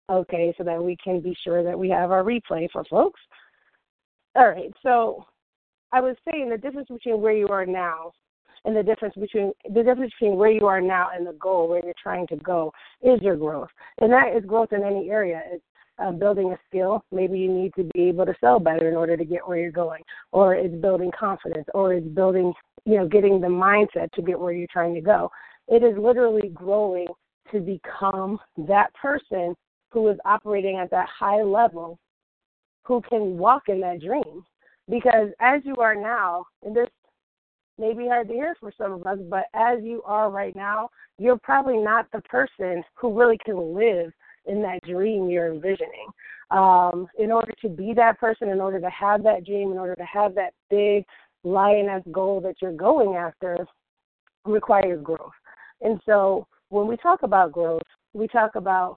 Okay, so that we can be sure that we have our replay for folks. All right, so I was saying the difference between where you are now and the difference between where you are now and the goal, where you're trying to go, is your growth. And that is growth in any area. It's building a skill. Maybe you need to be able to sell better in order to get where you're going, or it's building confidence, or it's building, getting the mindset to get where you're trying to go. It is literally growing to become that person who is operating at that high level, who can walk in that dream. Because as you are now, and this may be hard to hear for some of us, but as you are right now, you're probably not the person who really can live in that dream you're envisioning. In order to be that person, in order to have that dream, in order to have that big lioness goal that you're going after, requires growth. And so when we talk about growth, we talk about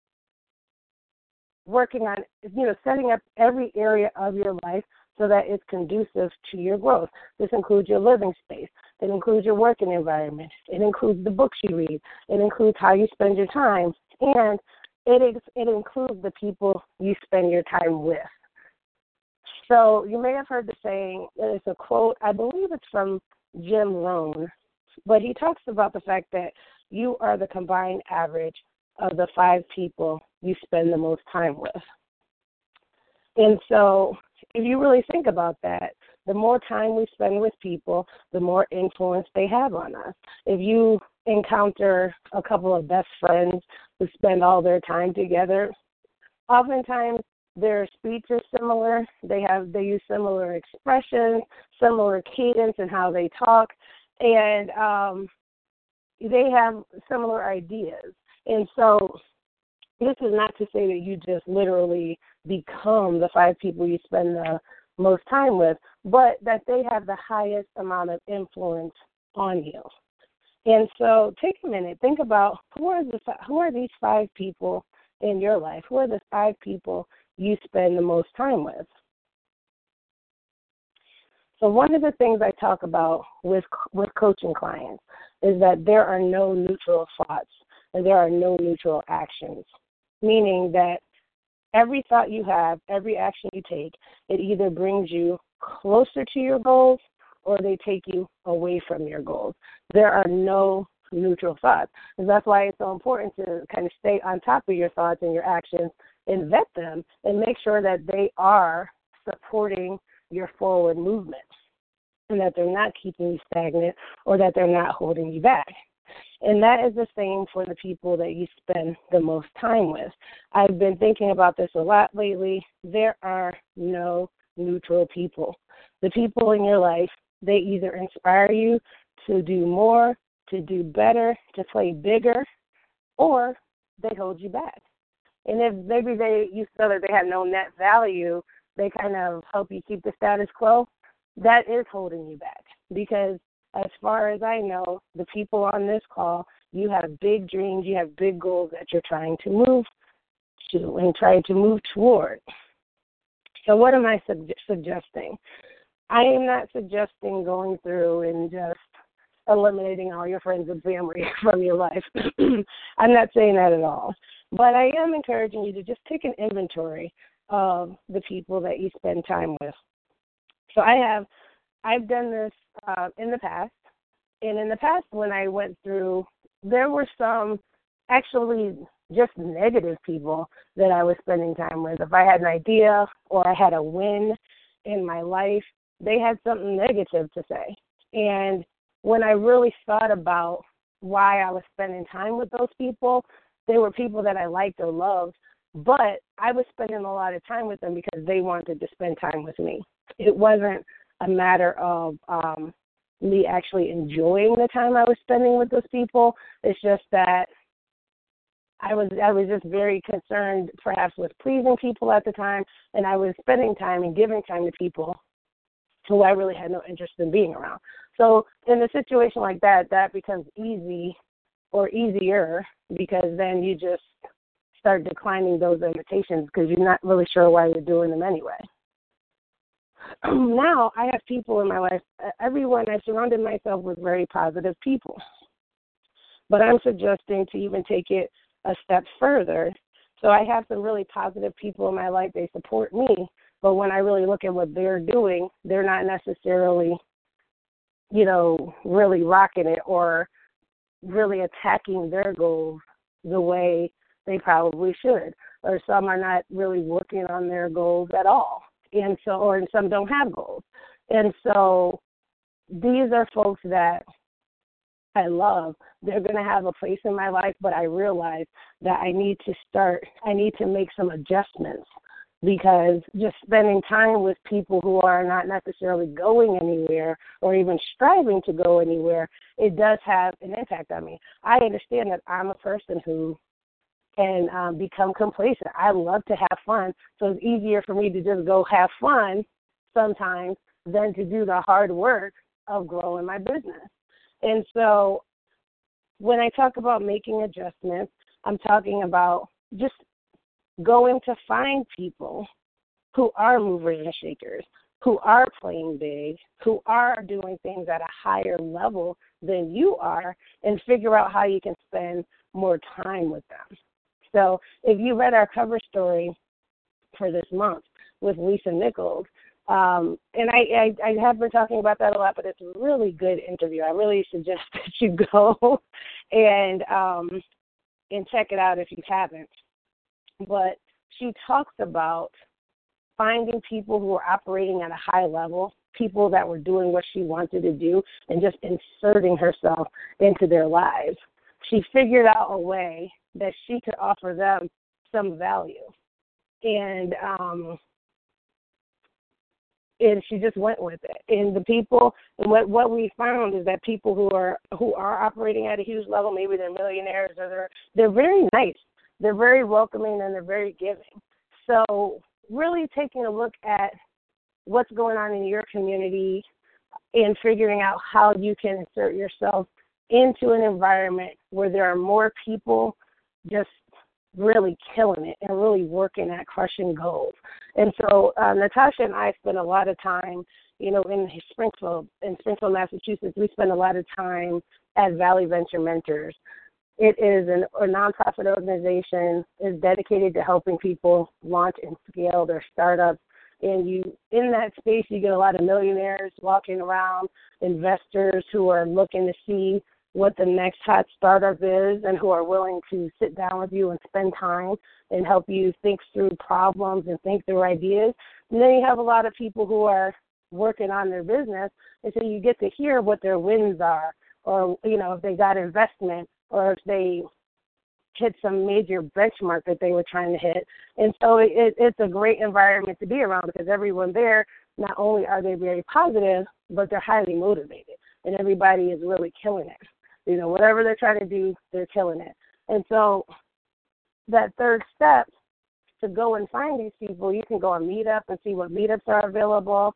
working on, setting up every area of your life so that it's conducive to your growth. This includes your living space. It includes your working environment. It includes the books you read. It includes how you spend your time. And it includes the people you spend your time with. So you may have heard the saying, it's a quote, I believe it's from Jim Rohn, but he talks about the fact that you are the combined average of the 5 people you spend the most time with. And so if you really think about that, the more time we spend with people, the more influence they have on us. If you encounter a couple of best friends who spend all their time together, oftentimes their speech is similar. They use similar expressions, similar cadence in how they talk, and they have similar ideas. And so this is not to say that you just literally become the 5 people you spend the most time with, but that they have the highest amount of influence on you. And so take a minute, think about who are these 5 people in your life? Who are the 5 people you spend the most time with? So one of the things I talk about with coaching clients is that there are no neutral thoughts and there are no neutral actions, meaning that every thought you have, every action you take, it either brings you closer to your goals or they take you away from your goals. There are no neutral thoughts. And that's why it's so important to kind of stay on top of your thoughts and your actions and vet them and make sure that they are supporting your forward movement and that they're not keeping you stagnant or that they're not holding you back. And that is the same for the people that you spend the most time with. I've been thinking about this a lot lately. There are no neutral people. The people in your life, they either inspire you to do more, to do better, to play bigger, or they hold you back. And if maybe you feel that they have no net value, they kind of help you keep the status quo, that is holding you back. Because as far as I know, the people on this call, you have big dreams, you have big goals that you're trying to move to and trying to move toward. So what am I suggesting? I am not suggesting going through and just eliminating all your friends and family from your life. I'm not saying that at all. But I am encouraging you to just take an inventory of the people that you spend time with. So I've done this in the past. And in the past when I went through, there were some actually just negative people that I was spending time with. If I had an idea or I had a win in my life, they had something negative to say. And when I really thought about why I was spending time with those people, they were people that I liked or loved, but I was spending a lot of time with them because they wanted to spend time with me. It wasn't a matter of me actually enjoying the time I was spending with those people. It's just that I was just very concerned perhaps with pleasing people at the time, and I was spending time and giving time to people who I really had no interest in being around. So in a situation like that, that becomes easy or easier because then you just start declining those invitations because you're not really sure why you're doing them anyway. Now I have people in my life, I've surrounded myself with very positive people. But I'm suggesting to even take it a step further So I have some really positive people in my life. They support me. But when I really look at what they're doing, they're not necessarily, really rocking it or really attacking their goals the way they probably should. Or some are not really working on their goals at all. And some don't have goals. And so these are folks that I love. They're going to have a place in my life, but I realize that I need to make some adjustments, because just spending time with people who are not necessarily going anywhere or even striving to go anywhere, it does have an impact on me. I understand that I'm a person who can become complacent. I love to have fun, so it's easier for me to just go have fun sometimes than to do the hard work of growing my business. And so when I talk about making adjustments, I'm talking about just going to find people who are movers and shakers, who are playing big, who are doing things at a higher level than you are, and figure out how you can spend more time with them. So if you read our cover story for this month with Lisa Nichols, and I have been talking about that a lot, but it's a really good interview. I really suggest that you go and check it out if you haven't. But she talks about finding people who are operating at a high level, people that were doing what she wanted to do, and just inserting herself into their lives. She figured out a way that she could offer them some value. And she just went with it. And the people, and what we found is that people who are operating at a huge level, maybe they're millionaires, or they're very nice. They're very welcoming, and they're very giving. So really taking a look at what's going on in your community and figuring out how you can insert yourself into an environment where there are more people just really killing it and really working at crushing goals. And so Natasha and I spend a lot of time, in Springfield, Massachusetts. We spend a lot of time at Valley Venture Mentors. It is a nonprofit organization, is dedicated to helping people launch and scale their startups. And in that space, you get a lot of millionaires walking around, investors who are looking to see what the next hot startup is and who are willing to sit down with you and spend time and help you think through problems and think through ideas. And then you have a lot of people who are working on their business, and so you get to hear what their wins are, or, if they got investment, or if they hit some major benchmark that they were trying to hit. And so it's a great environment to be around, because everyone there, not only are they very positive, but they're highly motivated, and everybody is really killing it. Whatever they're trying to do, they're killing it. And so that third step, to go and find these people, you can go on Meetup and see what meetups are available.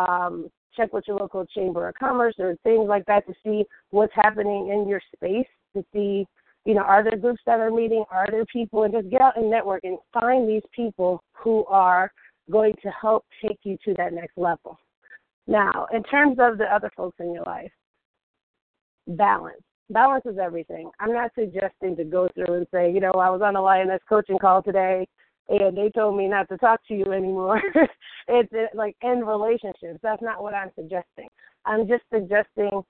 Check with your local chamber of commerce or things like that to see what's happening in your space, to see, are there groups that are meeting? Are there people? And just get out and network and find these people who are going to help take you to that next level. Now, in terms of the other folks in your life, balance. Balance is everything. I'm not suggesting to go through and say, I was on a Lioness coaching call today, and they told me not to talk to you anymore. It's like end relationships. That's not what I'm suggesting. I'm just suggesting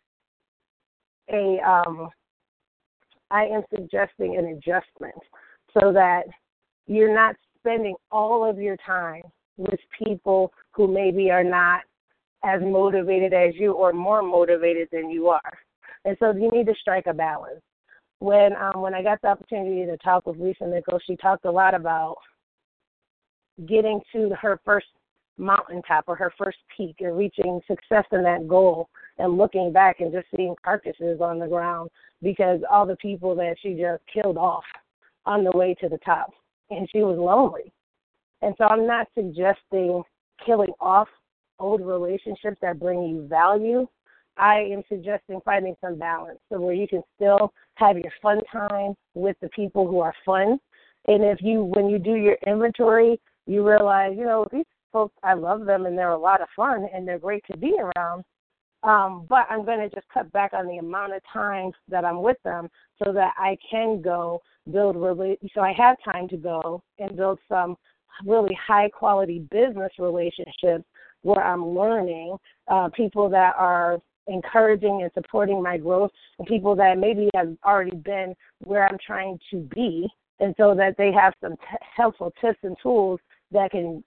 I am suggesting an adjustment so that you're not spending all of your time with people who maybe are not as motivated as you or more motivated than you are. And so you need to strike a balance. When I got the opportunity to talk with Lisa Nichols, she talked a lot about getting to her first mountaintop or her first peak and reaching success in that goal and looking back and just seeing carcasses on the ground because all the people that she just killed off on the way to the top. And she was lonely. And so I'm not suggesting killing off old relationships that bring you value. I am suggesting finding some balance so where you can still have your fun time with the people who are fun. And when you do your inventory, you realize, these folks, I love them and they're a lot of fun and they're great to be around. But I'm going to just cut back on the amount of time that I'm with them so that I can go so I have time to go and build some really high quality business relationships where I'm learning, people that are encouraging and supporting my growth, and people that maybe have already been where I'm trying to be, and so that they have some helpful tips and tools that can,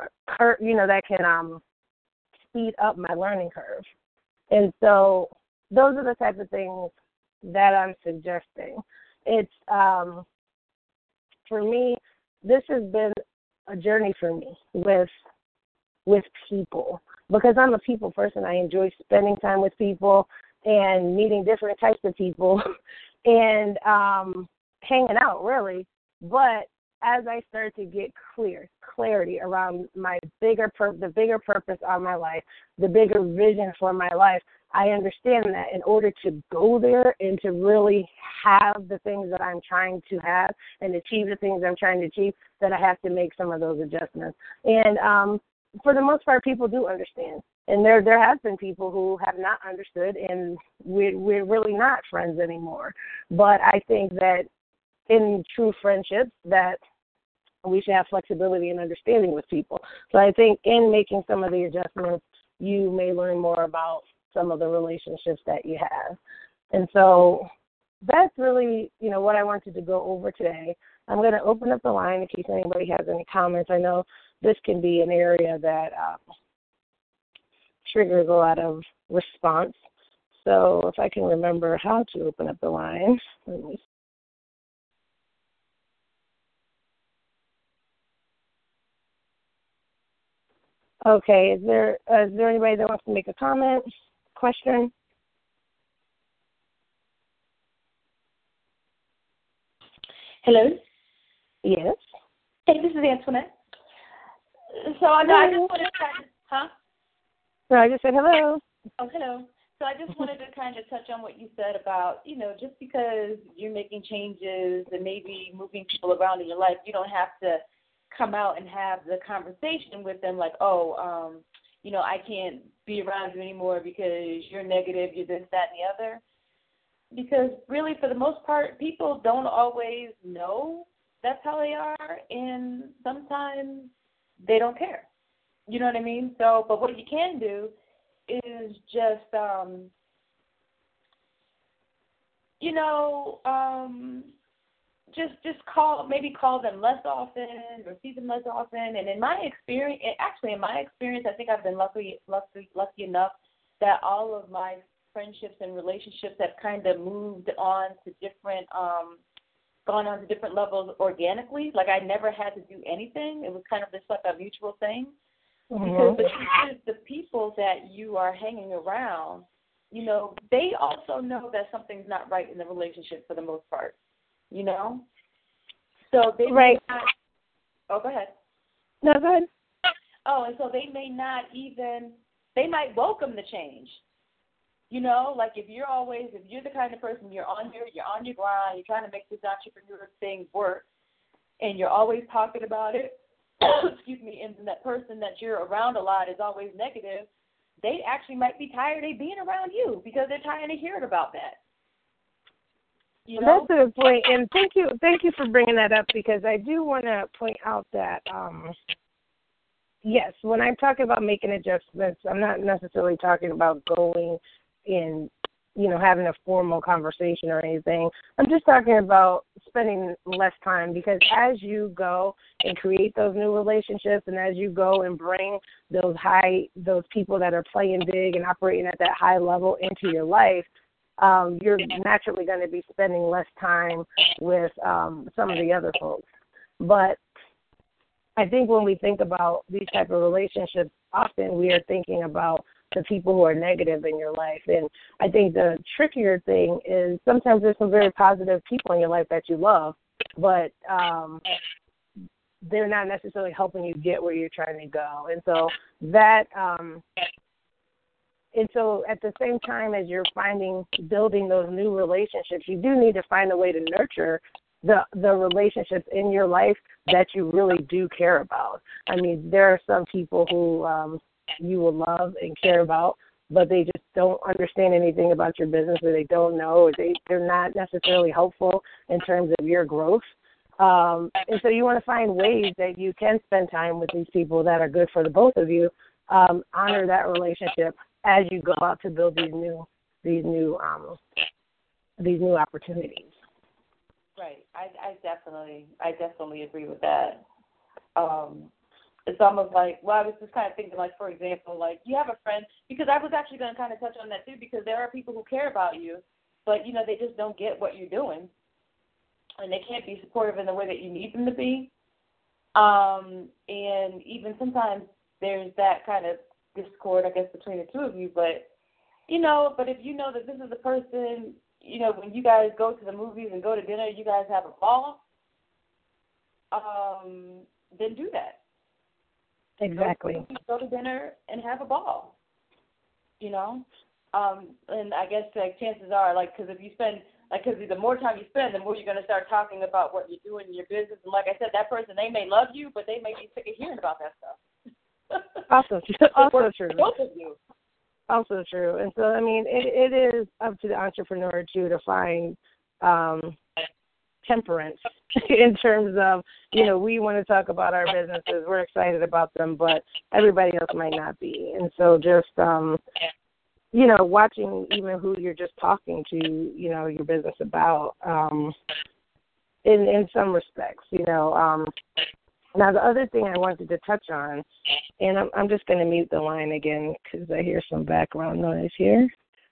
speed up my learning curve. And so those are the types of things that I'm suggesting. It's, for me, this has been a journey for me with people, because I'm a people person. I enjoy spending time with people and meeting different types of people and hanging out, really. But as I start to get clarity around the bigger purpose of my life, the bigger vision for my life, I understand that in order to go there and to really have the things that I'm trying to have and achieve the things I'm trying to achieve, that I have to make some of those adjustments. And for the most part, people do understand. And there have been people who have not understood, and we're really not friends anymore. But I think that in true friendships that we should have flexibility and understanding with people. So I think in making some of the adjustments, you may learn more about some of the relationships that you have. And so that's really, what I wanted to go over today. I'm going to open up the line in case anybody has any comments. I know this can be an area that triggers a lot of response. So if I can remember how to open up the line, let me see. Okay, is there anybody that wants to make a comment, question? Hello? Yes. Hey, this is Antoinette. So I just wanted to huh? No, I just said hello. Oh, hello. So I just wanted to kind of touch on what you said about, just because you're making changes and maybe moving people around in your life, you don't have to come out and have the conversation with them like, I can't be around you anymore because you're negative, you're this, that, and the other. Because really, for the most part, people don't always know that's how they are, and sometimes they don't care. You know what I mean? So, but what you can do is just, just call them less often or see them less often. And in my experience, I think I've been lucky enough that all of my friendships and relationships have kind of moved on to different, gone on to different levels organically. Like I never had to do anything. It was kind of just like a mutual thing. Mm-hmm. Because the people that you are hanging around, they also know that something's not right in the relationship for the most part. So they right. May not, oh, go ahead. No, go ahead. Oh, and so they may not even, they might welcome the change. Like if you're the kind of person, you're on your grind, you're trying to make this entrepreneur thing work, and you're always talking about it, excuse me, and that person that you're around a lot is always negative, they actually might be tired of being around you because they're tired of hearing about that. That's a good point, and thank you for bringing that up, because I do want to point out that, yes, when I'm talking about making adjustments, I'm not necessarily talking about going and, having a formal conversation or anything. I'm just talking about spending less time, because as you go and create those new relationships, and as you go and bring those people that are playing big and operating at that high level into your life, you're naturally going to be spending less time with some of the other folks. But I think when we think about these type of relationships, often we are thinking about the people who are negative in your life. And I think the trickier thing is sometimes there's some very positive people in your life that you love, but they're not necessarily helping you get where you're trying to go. And so and so at the same time as you're building those new relationships, you do need to find a way to nurture the relationships in your life that you really do care about. I mean, there are some people who you will love and care about, but they just don't understand anything about your business, or they don't know, or they're not necessarily helpful in terms of your growth. And so you want to find ways that you can spend time with these people that are good for the both of you. Honor that relationship as you go out to build these new opportunities. Right. I definitely agree with that. It's almost like, well, I was just kind of thinking, like, for example, like you have a friend, because I was actually going to kind of touch on that too, because there are people who care about you, but, you know, they just don't get what you're doing, and they can't be supportive in the way that you need them to be. And even sometimes there's that kind of discord, I guess, between the two of you, but if you know that this is the person, you know, when you guys go to the movies and go to dinner, you guys have a ball, then do that. Exactly. Go to dinner and have a ball, you know? And I guess, like, chances are, like, because if you spend, like, because the more time you spend, the more you're going to start talking about what you're doing in your business. And like I said, that person, they may love you, but they may be sick of hearing about that stuff. Also true. Both of you. Also true. And so, I mean, it is up to the entrepreneur, too, to find temperance in terms of, you know, we want to talk about our businesses. We're excited about them, but everybody else might not be. And so just, you know, watching even who you're just talking to, you know, your business about in some respects, you know. Now, the other thing I wanted to touch on, and I'm just going to mute the line again because I hear some background noise here.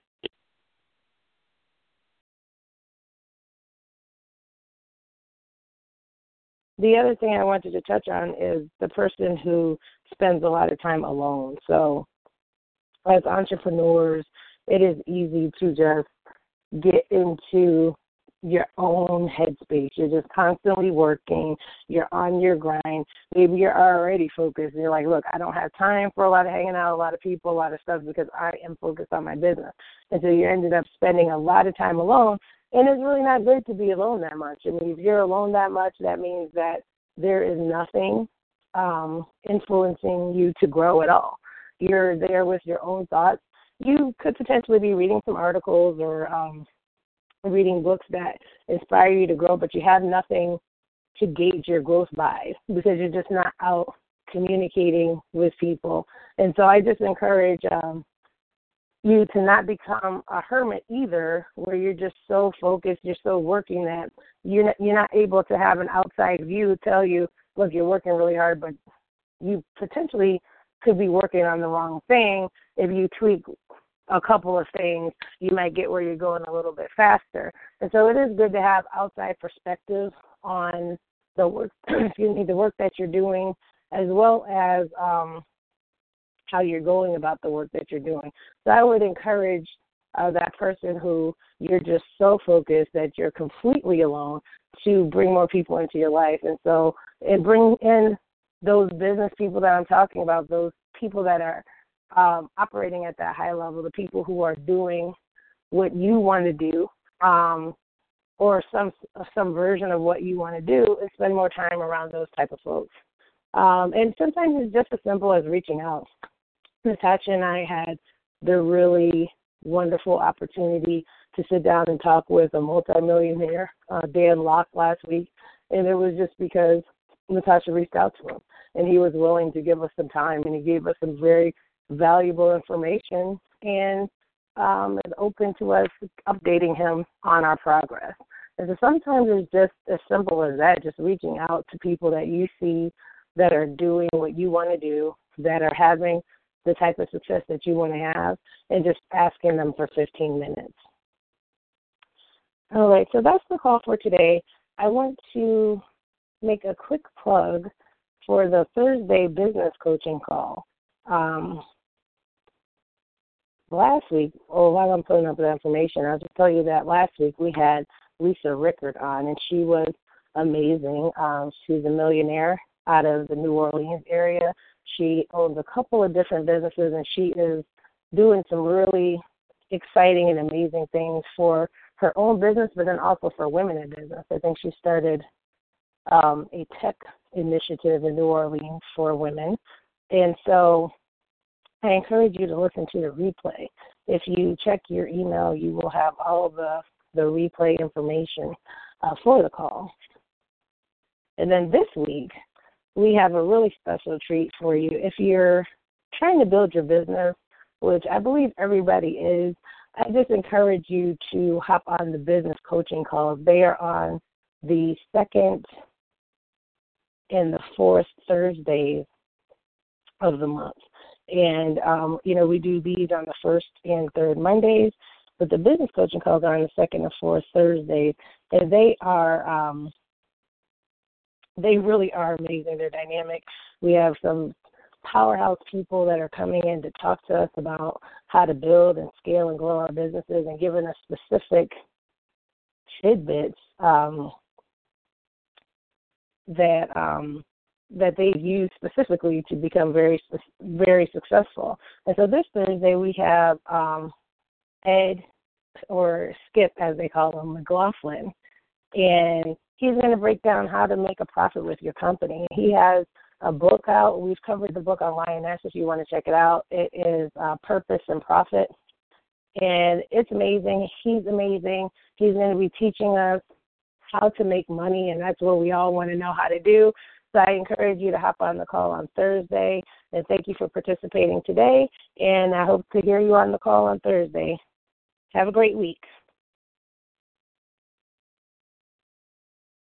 The other thing I wanted to touch on is the person who spends a lot of time alone. So as entrepreneurs, it is easy to just get into your own headspace. You're just constantly working. You're on your grind. Maybe you're already focused. And you're like, look, I don't have time for a lot of hanging out, a lot of people, a lot of stuff because I am focused on my business. And so you ended up spending a lot of time alone. And it's really not good to be alone that much. I mean, if you're alone that much, that means that there is nothing influencing you to grow at all. You're there with your own thoughts. You could potentially be reading some articles or reading books that inspire you to grow, but you have nothing to gauge your growth by because you're just not out communicating with people. And so I just encourage you to not become a hermit either, where you're just so focused, you're so working that you're not able to have an outside view tell you, look, you're working really hard, but you potentially could be working on the wrong thing. If you tweak a couple of things, you might get where you're going a little bit faster. And so it is good to have outside perspective on the work, the work that you're doing, as well as how you're going about the work that you're doing. So I would encourage that person who you're just so focused that you're completely alone to bring more people into your life. And so bring in those business people that I'm talking about, those people that are operating at that high level, the people who are doing what you want to do, or some version of what you want to do, and spend more time around those type of folks. And sometimes it's just as simple as reaching out. Natasha and I had the really wonderful opportunity to sit down and talk with a multimillionaire, Dan Locke, last week, and it was just because Natasha reached out to him, and he was willing to give us some time, and he gave us some very valuable information, and is open to us updating him on our progress. And so sometimes it's just as simple as that, just reaching out to people that you see that are doing what you want to do, that are having the type of success that you want to have, and just asking them for 15 minutes. All right, so that's the call for today. I want to make a quick plug for the Thursday business coaching call. Last week, while I'm putting up the information, I'll just tell you that last week we had Lisa Rickard on, and she was amazing. She's a millionaire out of the New Orleans area. She owns a couple of different businesses, and she is doing some really exciting and amazing things for her own business, but then also for women in business. I think she started a tech initiative in New Orleans for women. And so I encourage you to listen to the replay. If you check your email, you will have all of the replay information for the call. And then this week, we have a really special treat for you. If you're trying to build your business, which I believe everybody is, I just encourage you to hop on the business coaching calls. They are on the second and the fourth Thursdays of the month. And, we do these on the first and third Mondays, but the business coaching calls are on the second and fourth Thursdays. And they really are amazing. They're dynamic. We have some powerhouse people that are coming in to talk to us about how to build and scale and grow our businesses and giving us specific tidbits that they've used specifically to become very, very successful. And so this Thursday we have Ed, or Skip as they call him, McLaughlin, and he's going to break down how to make a profit with your company. He has a book out. We've covered the book on Lioness if you want to check it out. It is Purpose and Profit, and it's amazing. He's amazing. He's going to be teaching us how to make money, and that's what we all want to know how to do. So I encourage you to hop on the call on Thursday, and thank you for participating today, and I hope to hear you on the call on Thursday. Have a great week.